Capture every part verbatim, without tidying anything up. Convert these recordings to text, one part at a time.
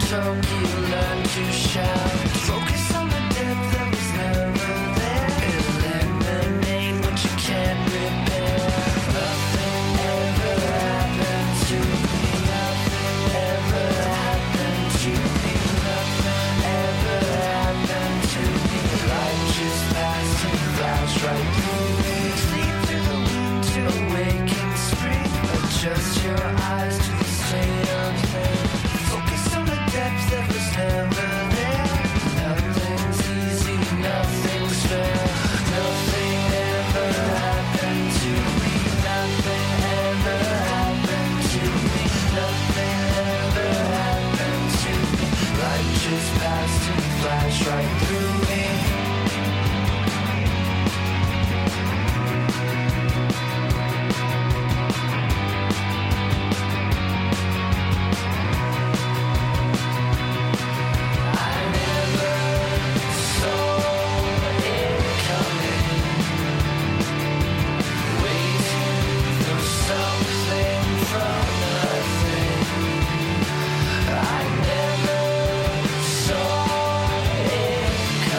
talk, you learn to shout. Focus on the depth that was never there. Eliminate what you can't repair. Nothing ever happened to me. Nothing ever happened to me. Nothing ever happened to me. Life just passed and flashed right through me. Sleep through the winter, wake in spring. Adjust your eyes to the state of pain. Focus on the depth that was never there. Nothing's easy, nothing's fair. Nothing ever happened to me. Nothing ever happened to me. Nothing ever happened to me. Life just passed and flashed right through me. I never saw it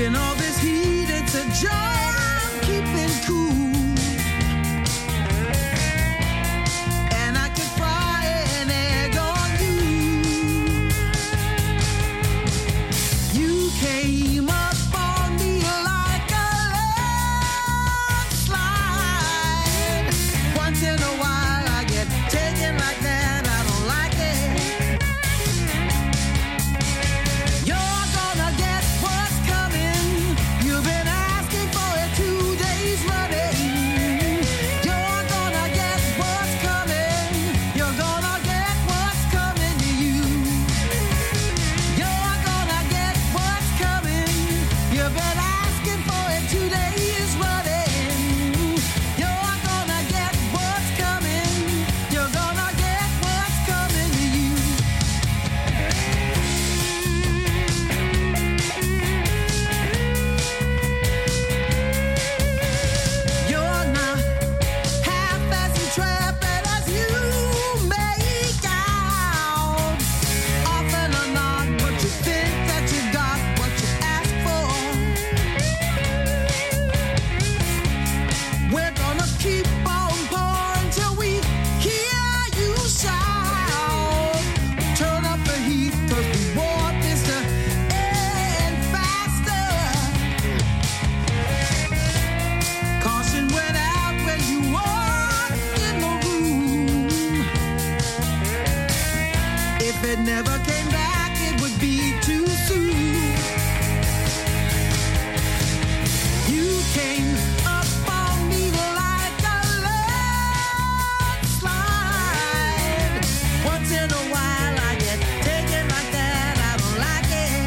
In all this heat, it's a joy I'm keeping cool. And I can fry an egg on you. You came up on me like a landslide. Once in a while I get taken like that, I don't like it. You're gonna get what's coming. You've been asking for it two days running. You're gonna get what's coming. You're gonna get what's coming to you. You're gonna get what's coming. You've been asking for it two days running. You're gonna get what's coming. You're gonna get what's coming to you. You're not half as intrepid as you make out. Often or not, but you think that you got what you asked for. We're gonna keep on pouring till we hear you shout. Turn up the heat, 'cause we want this to end faster. Caution went out when you walked in the room. If it never came back, it would be too soon. You came up on me like a landslide. Once in a while I get taken like that, I don't like it.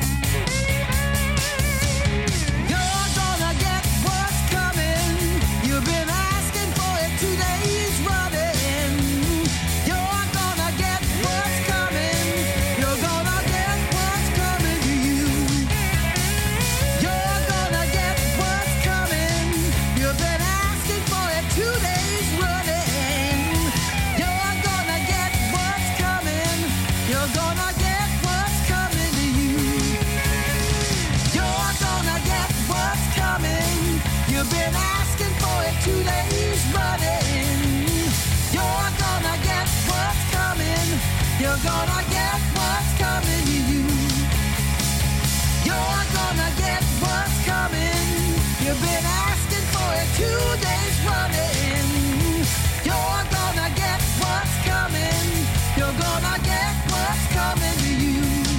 You're gonna get what's coming. You've been asking for it two days running. You're gonna get what's coming. You're gonna get what's coming to you. You're gonna get what's coming. You've been asking for it two days running. You're gonna get what's coming. You're gonna get what's coming to you. You're gonna get what's coming. You've been asking for it two days running. You're gonna get what's coming. You're gonna get what's coming to you. You're gonna get what's coming. You've been asking for it two days running. You're gonna get what's coming. You're gonna get what's coming to you.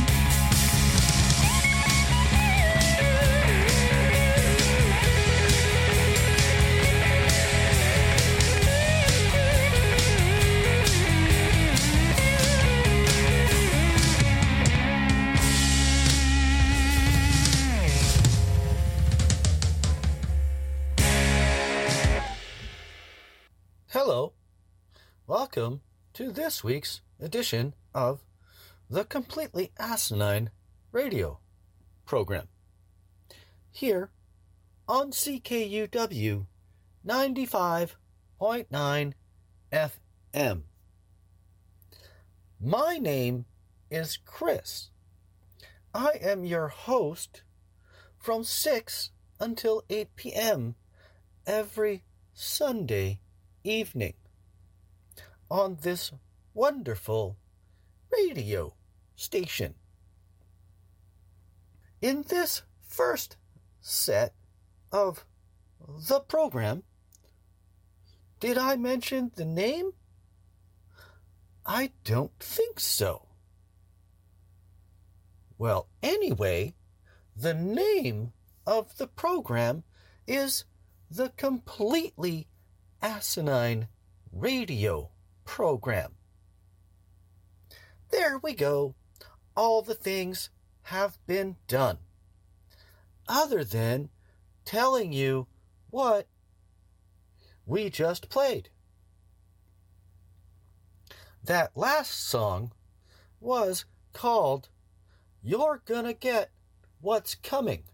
Hello, welcome to this week's edition of the Completely Asinine Radio program. Here on C K U W ninety-five point nine F M. My name is Chris. I am your host from six until eight p.m. every Sunday evening on this wonderful radio station. In this first set of the program, did I mention the name? I don't think so. Well, anyway, the name of the program is the Completely Asinine Radio program. There we go. All the things have been done. Other than telling you what we just played. That last song was called You're Gonna Get What's Coming,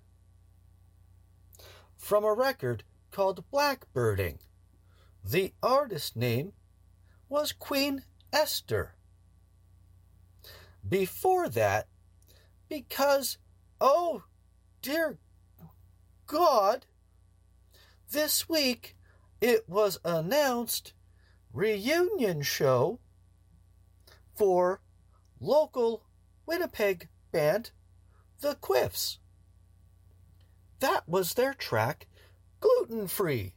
from a record called Blackbirding. The artist name was Queen Esther. Before that, because, oh dear God! This week it was announced reunion show for local Winnipeg band, The Quiffs. That was their track, Gluten Free.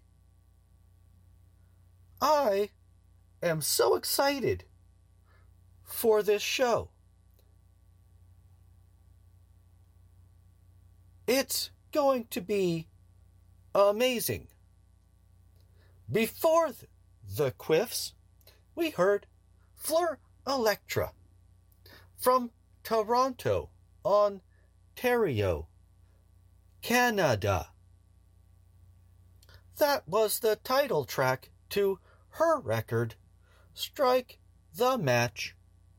I am so excited for this show. It's going to be amazing. Before the Quiffs, we heard Fleur Electra from Toronto, Ontario, Canada. That was the title track to her record, Strike the Match.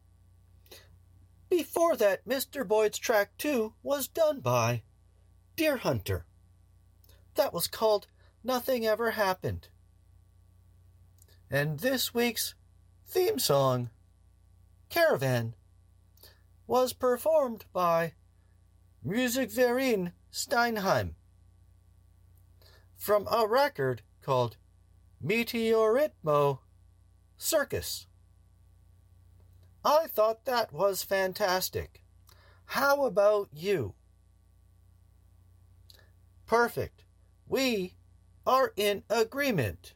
Before that, Mister Boyd's track two was done by Deer Hunter. That was called Nothing Ever Happened. And this week's theme song, Caravan, was performed by Musikverein Steinheim from a record called Meteoritmo Circus. I thought that was fantastic. How about you? Perfect. We are in agreement.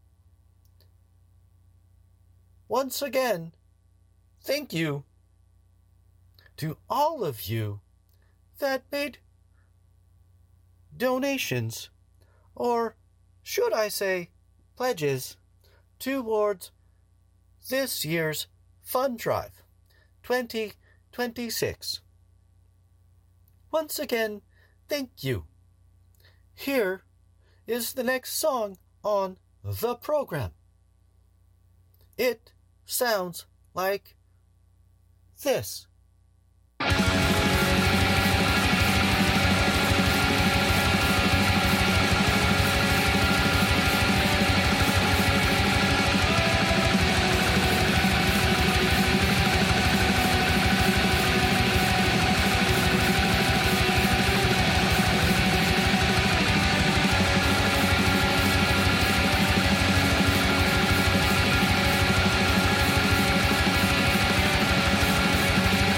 Once again, thank you to all of you that made donations, or should I say pledges, towards this year's Fund Drive twenty twenty-six. Once again, thank you. Here is the next song on the program. It sounds like this. Thank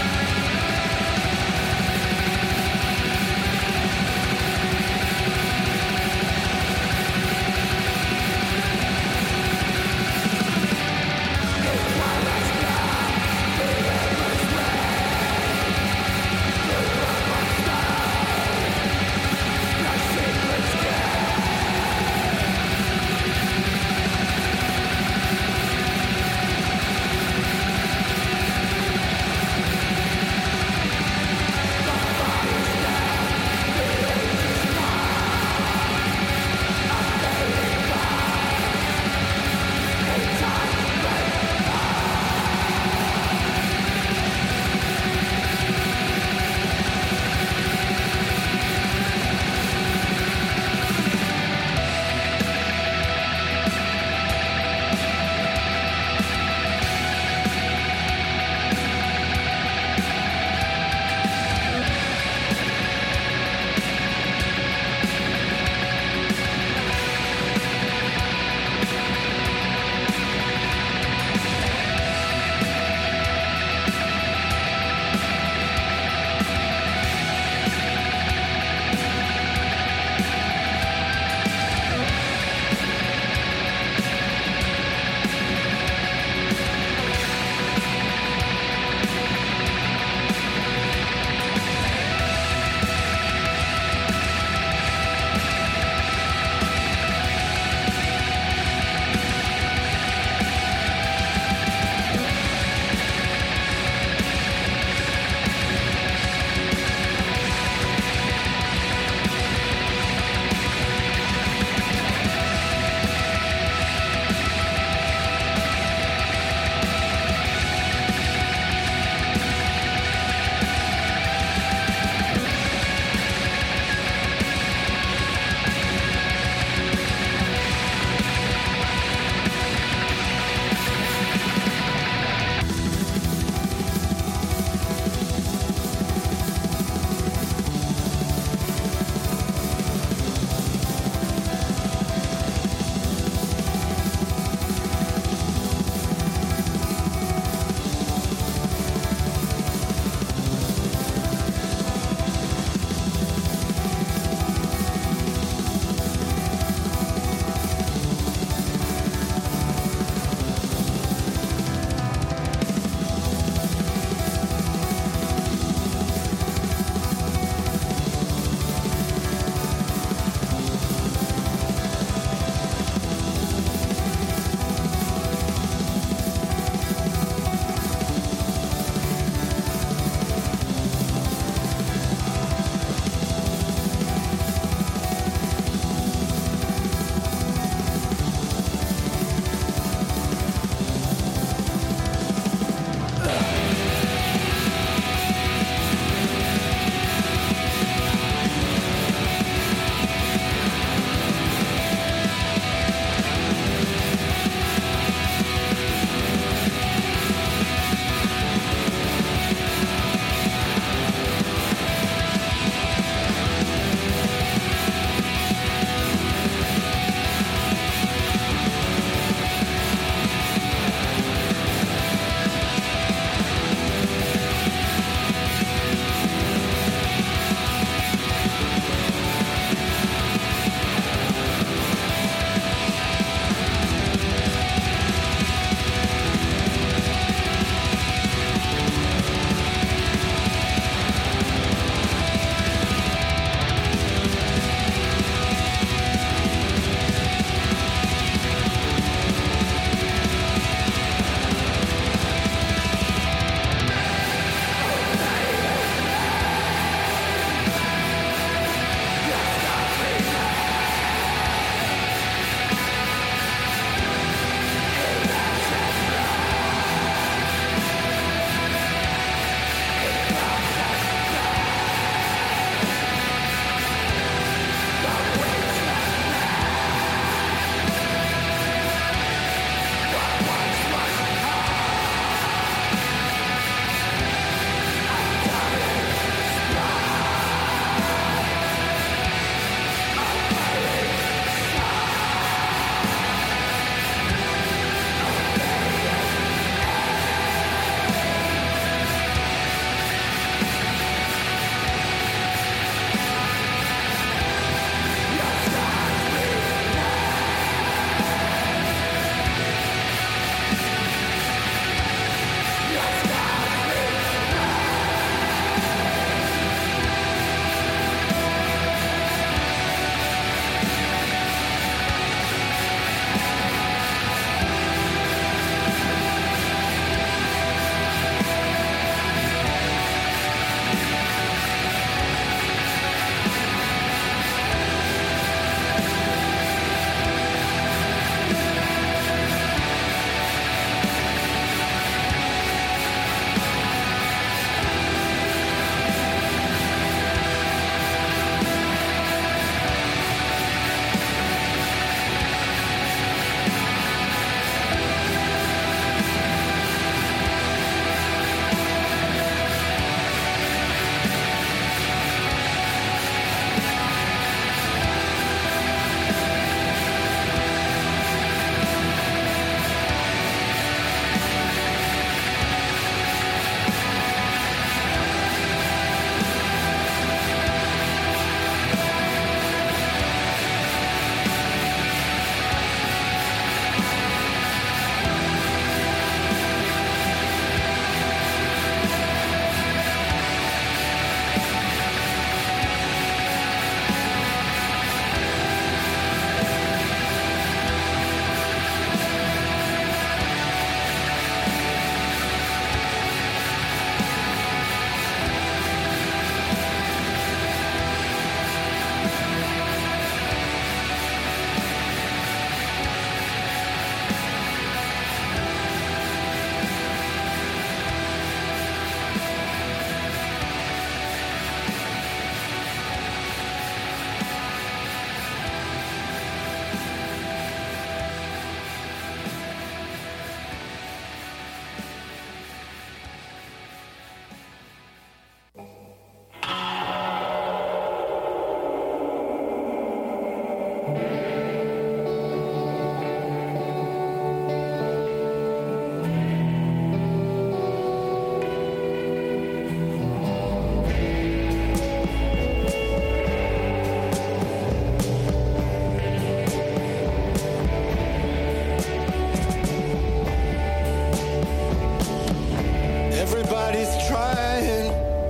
Everybody's trying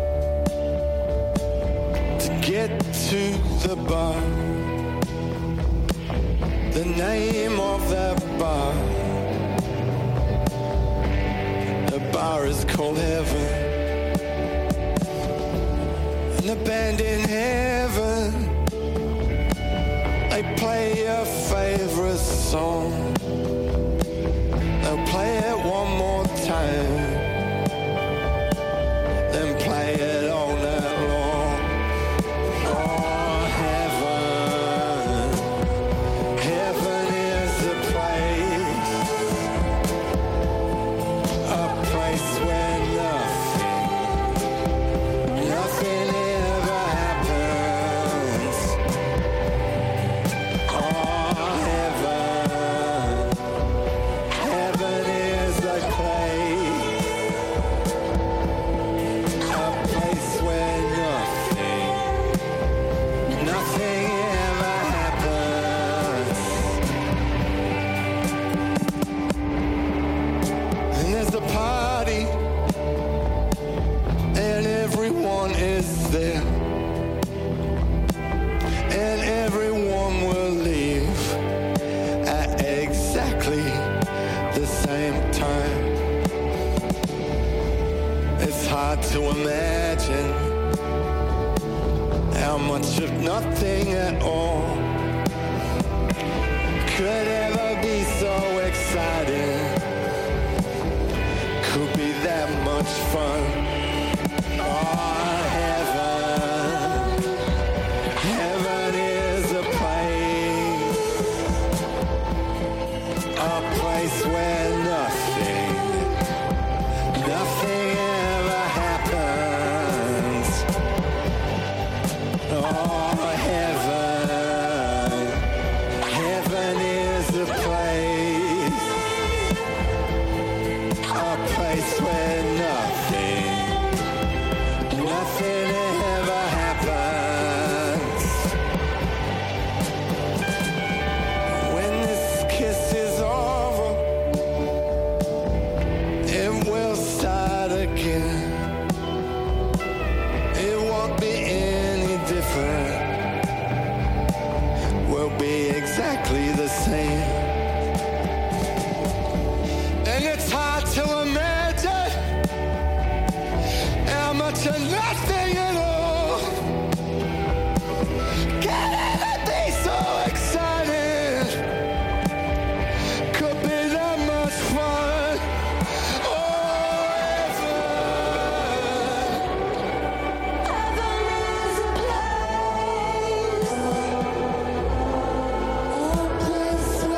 to get to the bar. The name of that bar, the bar is called Heaven. And the band in heaven, they play your favorite song. They'll play it one more time, then play it all night long. Oh, heaven, heaven is a place, a place where nothing, nothing ever happens. Oh, heaven, heaven is a place, a place where nothing, nothing ever happens. And there's a party, and everyone is there, and everyone will leave at exactly the same time. It's hard to imagine how much of nothing at all could ever be so exciting, could be that much fun. Oh, heaven, heaven is a place, a place where nothing, nothing ever happens. Oh, heaven, heaven is a place, a place where nothing, nothing ever happens. When this kiss is over, it will start again. It won't be any different. We'll be exactly the same. And it's hard to imagine how much of nothing at all can ever be so exciting, could be that much fun. Oh, heaven,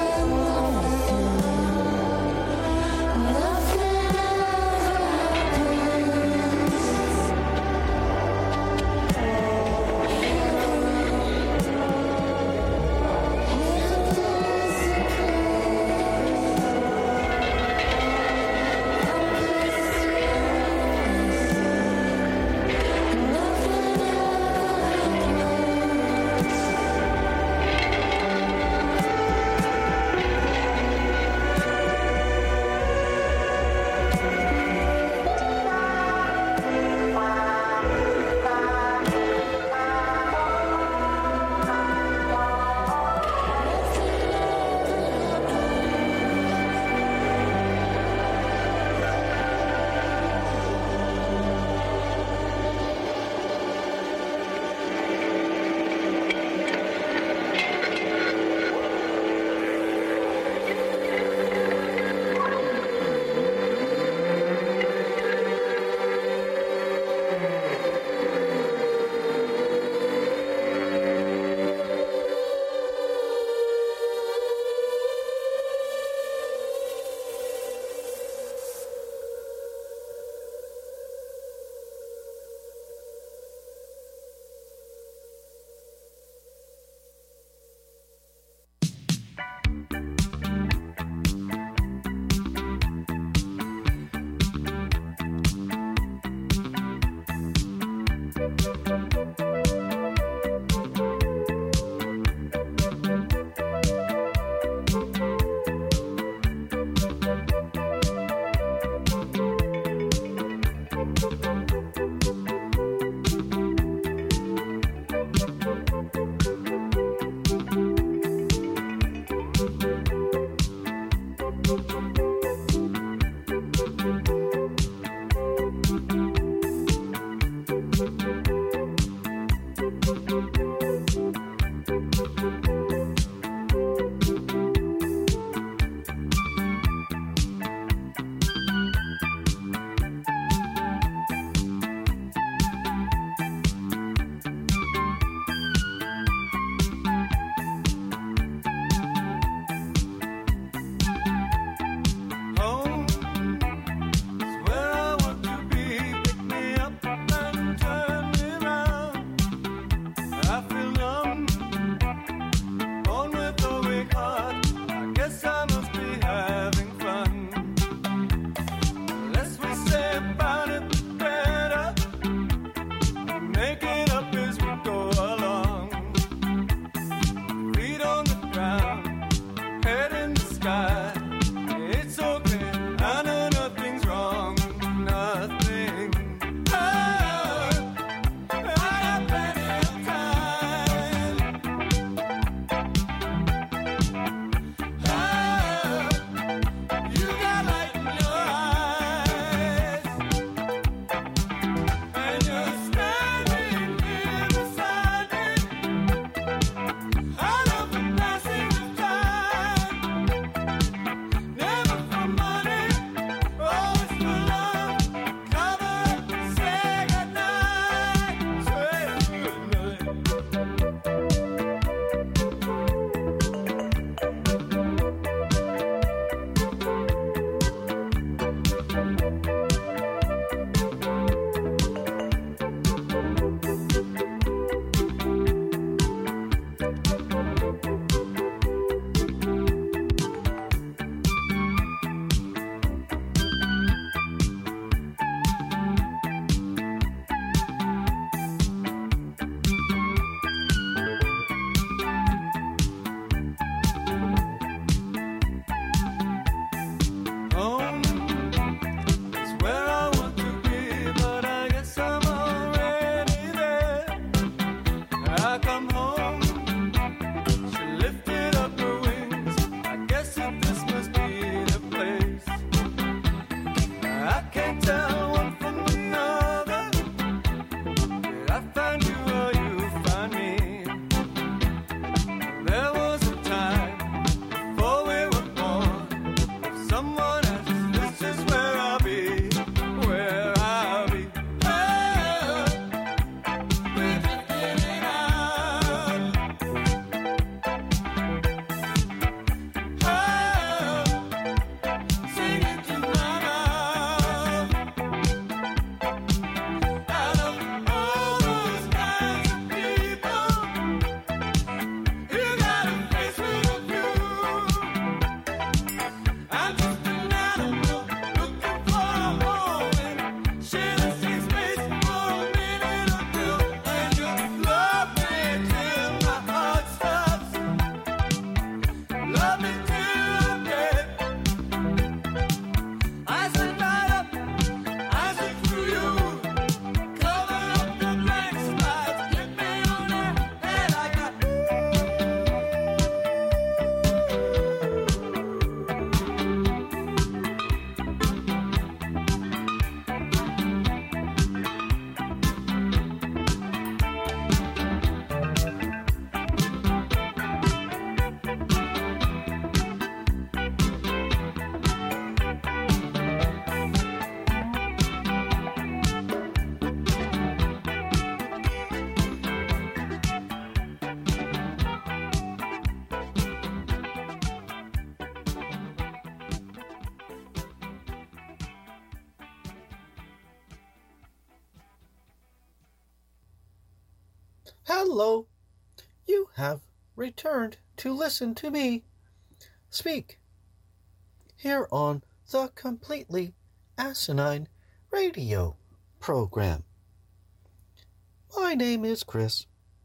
Hello, you have returned to listen to me speak here on the Completely Asinine Radio program. My name is Chris.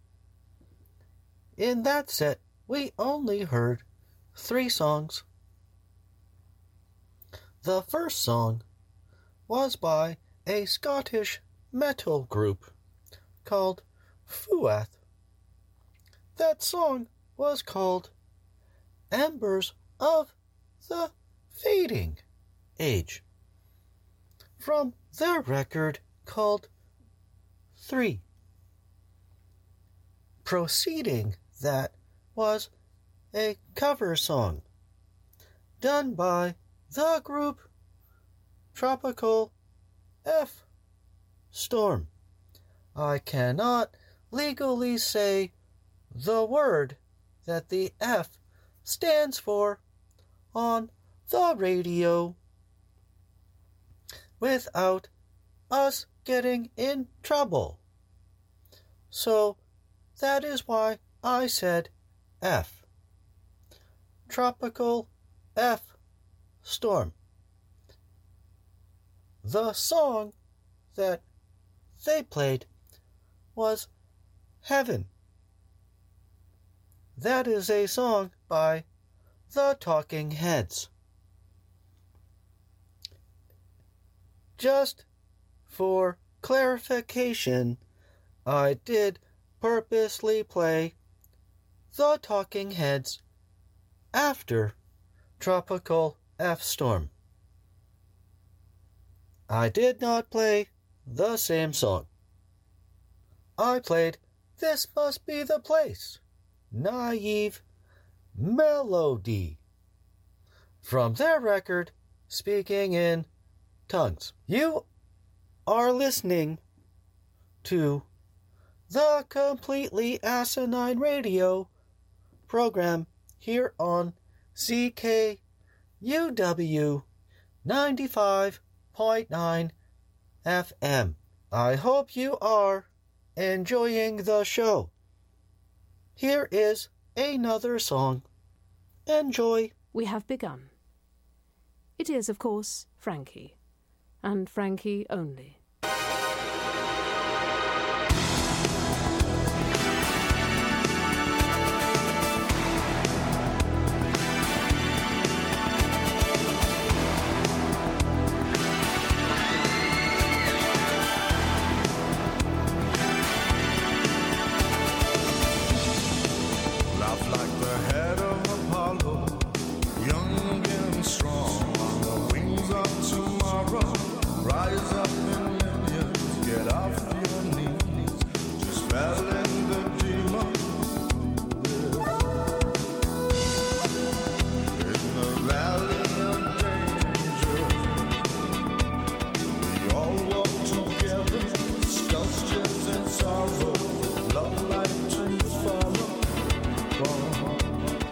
In that set, we only heard three songs. The first song was by a Scottish metal group called Fuath. That song was called Embers of the Fading Age, from their record called Three. Proceeding that was a cover song done by the group Tropical F Storm. I cannot legally say the word that the F stands for on the radio without us getting in trouble. So that is why I said F. Tropical F Storm. The song that they played was Heaven. That is a song by the Talking Heads. Just for clarification, I did purposely play the Talking Heads after Tropical F Storm. I did not play the same song. I played This Must Be the Place, Naive Melody, from their record Speaking in Tongues. You are listening to the Completely Asinine Radio program here on C K U W ninety-five point nine F M. I hope you are enjoying the show. Here is another song. Enjoy. We have begun. It is, of course, Frankie, and Frankie only. Laugh like the head of Apollo, young and strong, on the wings of tomorrow. Rise up in millions, get off your knees, just fell in the demon. In the valley of danger, we all walk together, sculptures and sorrow, love like trees follow.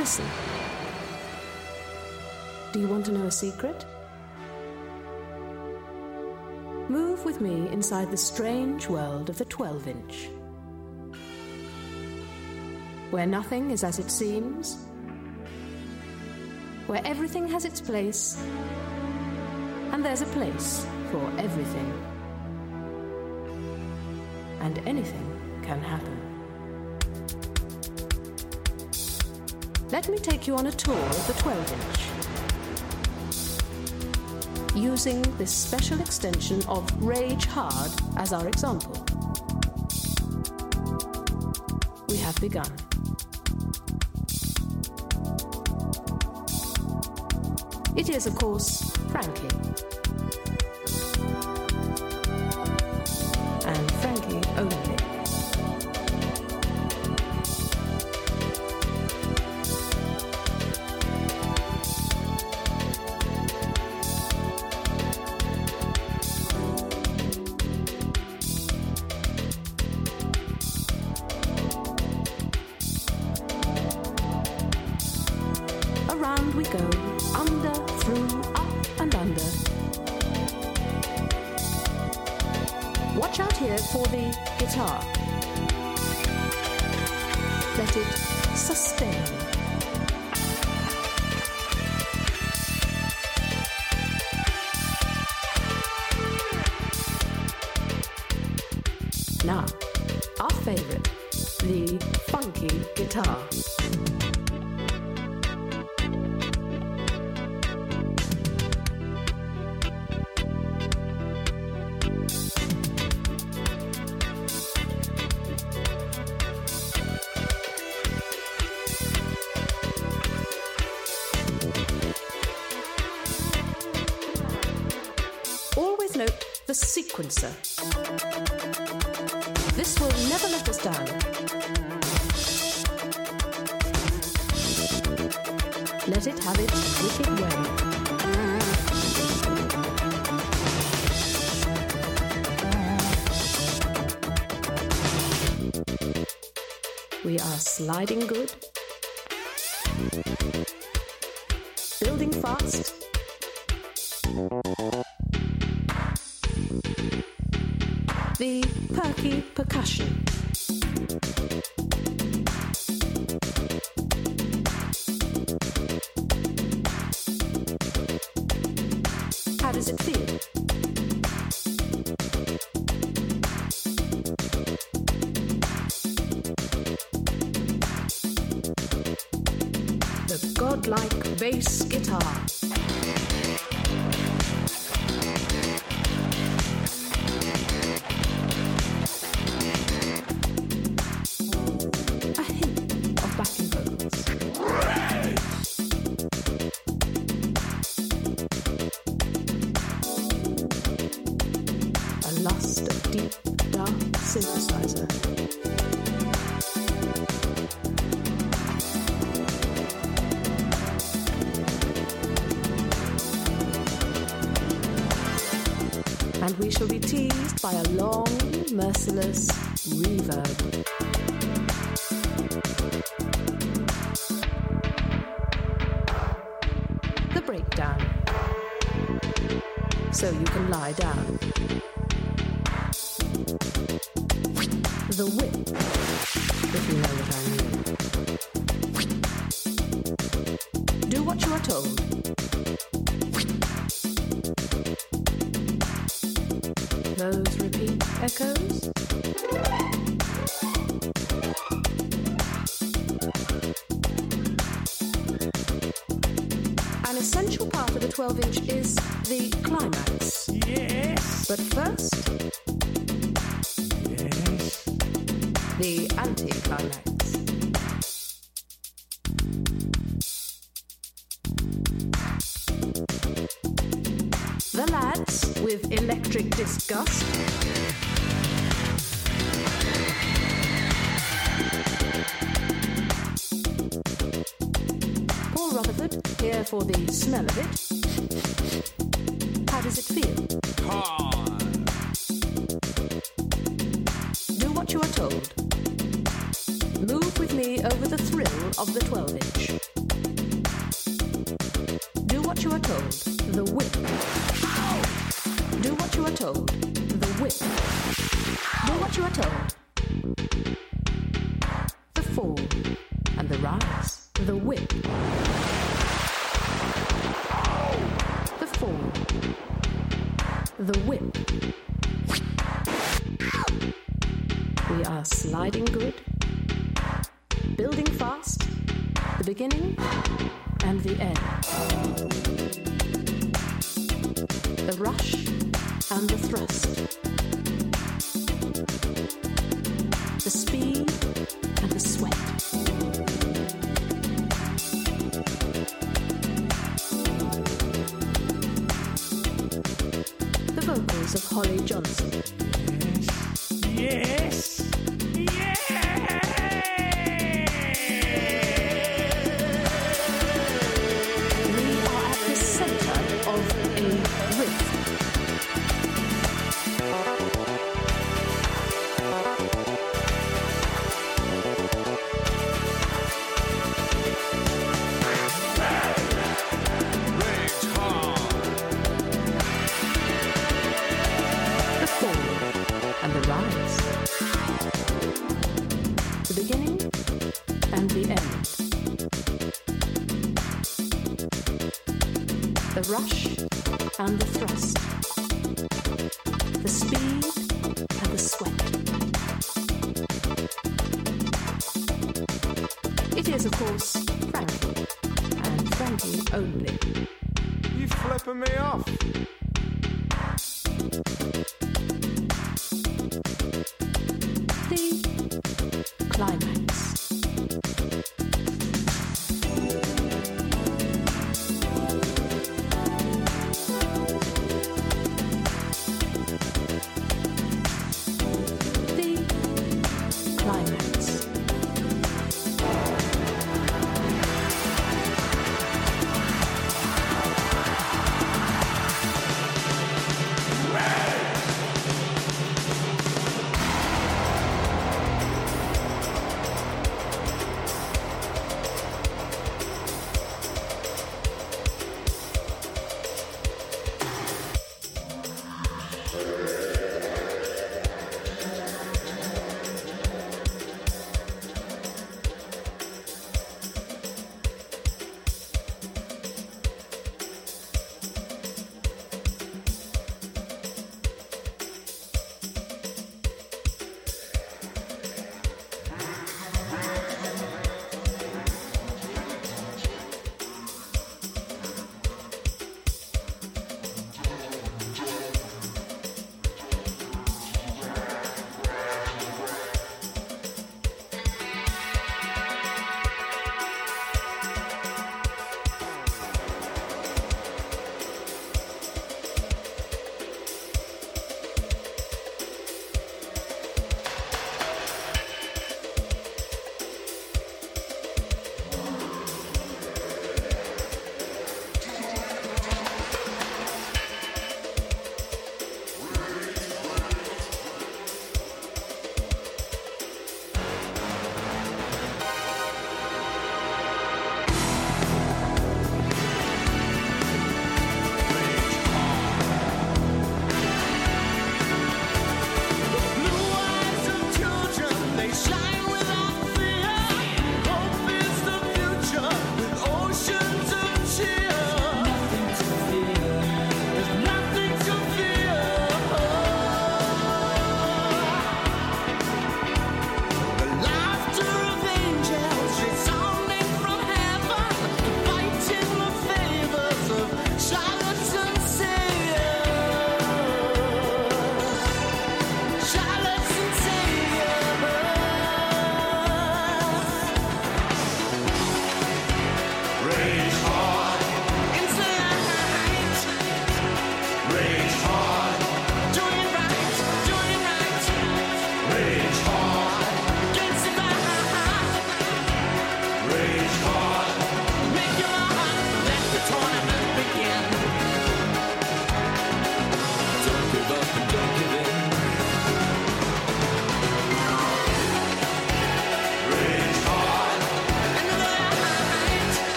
Listen. Do you want to know a secret? Move with me inside the strange world of the twelve-inch, where nothing is as it seems, where everything has its place, and there's a place for everything. And anything can happen. Let me take you on a tour of the twelve-inch, using this special extension of Rage Hard as our example. We have begun. It is, of course, Frankie. And Frankie only. Around we go, under, through, up and under. Watch out here for the guitar. Let it sustain. Now, our favorite, the funky guitar. Always note the sequencer. This will never let us down. Let it have its wicked way. We are sliding good, building fast, the perky percussion. How does it feel? The godlike bass guitar. A hint of backing vocals. A lust of deep, dark synthesizer. And we shall be teased by a long, merciless reverb. The breakdown. So you can lie down. The whip, if you know what I mean. Do what you are told. Those repeat echoes. An essential part of the twelve-inch is the climax. Yes. But first, Yes. the anti-climax. The lads with electric disgust. Paul Rutherford here for the smell of it. How does it feel? Do what you are told. Move with me over the thrill of the twelve-inch. what you are told. The whip. Do what you are told. The whip. Do what you are told. The fall and the rise. The whip. The fall. The whip. We are sliding good, building fast, the beginning and the end. The rush and the thrust. The speed and the sweat. The vocals of Holly Johnson. Yes. Yes. We are at the center of a rift. Rage hard. The fall and the rise. The beginning and the end. The rush and the thrust. The speed and the sweat. It is, of course, Frankie, and Frankie only. You flipping me off. The climax.